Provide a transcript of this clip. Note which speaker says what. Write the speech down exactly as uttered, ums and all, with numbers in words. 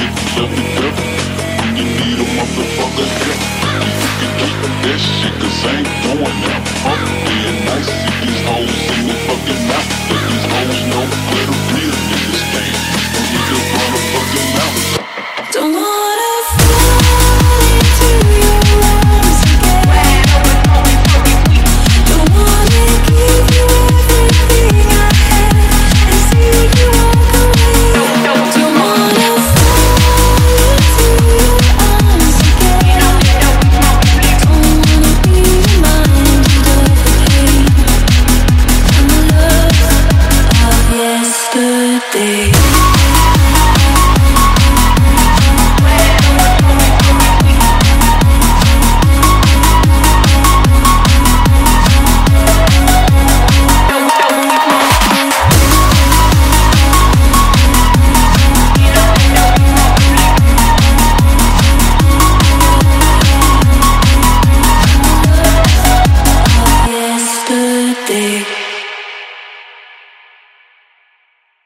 Speaker 1: love the devil when you need a motherfucker help. You can keep that shit, cause I ain't going out. I'm being nice to these hoes in the fucking mouth. Let these hoes know where the real niggas came. When niggas